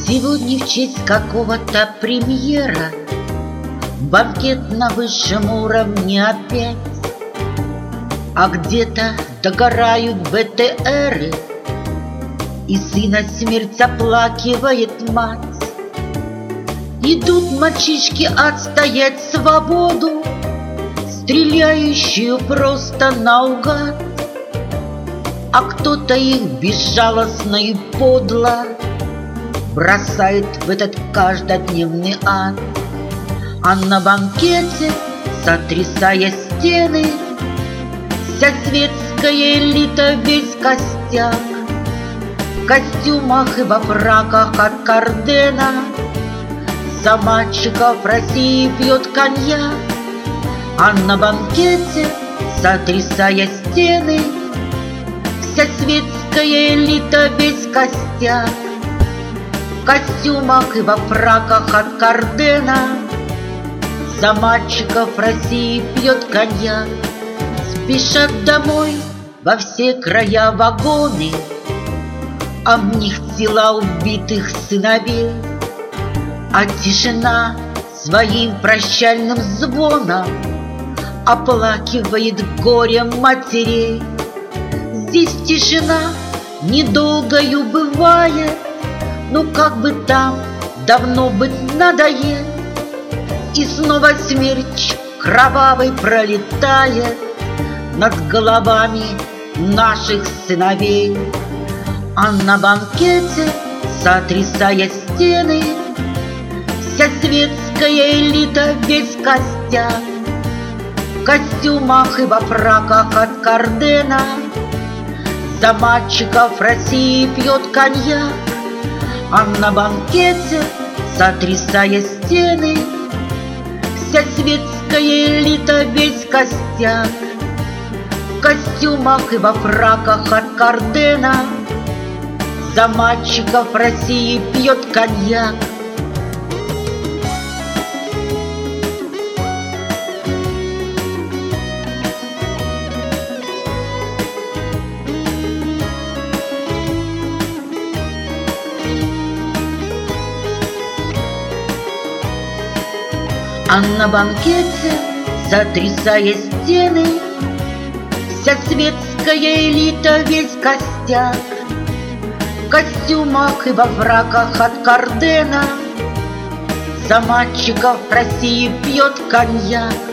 Сегодня в честь какого-то премьера банкет на высшем уровне опять. А где-то догорают БТРы, и сына смерть оплакивает мать. Идут мальчишки отстоять свободу, стреляющую просто наугад. А кто-то их безжалостно и подло бросает в этот каждодневный ад. А на банкете, сотрясая стены, вся светская элита, весь костяк в костюмах и во фраках от Кардена за мальчиков России пьет коньяк. А на банкете, сотрясая стены, вся светская элита, весь костяк в костюмах и во фраках от Кардена за мальчиков России пьет коньяк. Спешат домой во все края вагоны, а в них тела убитых сыновей. А тишина своим прощальным звоном оплакивает горем матерей. Здесь тишина недолгою бывает, но как бы там давно быть надоест. И снова смерч кровавый пролетает над головами наших сыновей. А на банкете, сотрясая стены, вся светская элита, весь костяк в костюмах и во фраках от Кардена за мальчиков России пьет коньяк. А на банкете, сотрясая стены, вся светская элита, весь костяк в костюмах и во фраках от Кардена за мальчиков России пьет коньяк. А на банкете, сотрясая стены, вся светская элита, весь костяк в костюмах и во фраках от Кардена за мальчиков России пьет коньяк.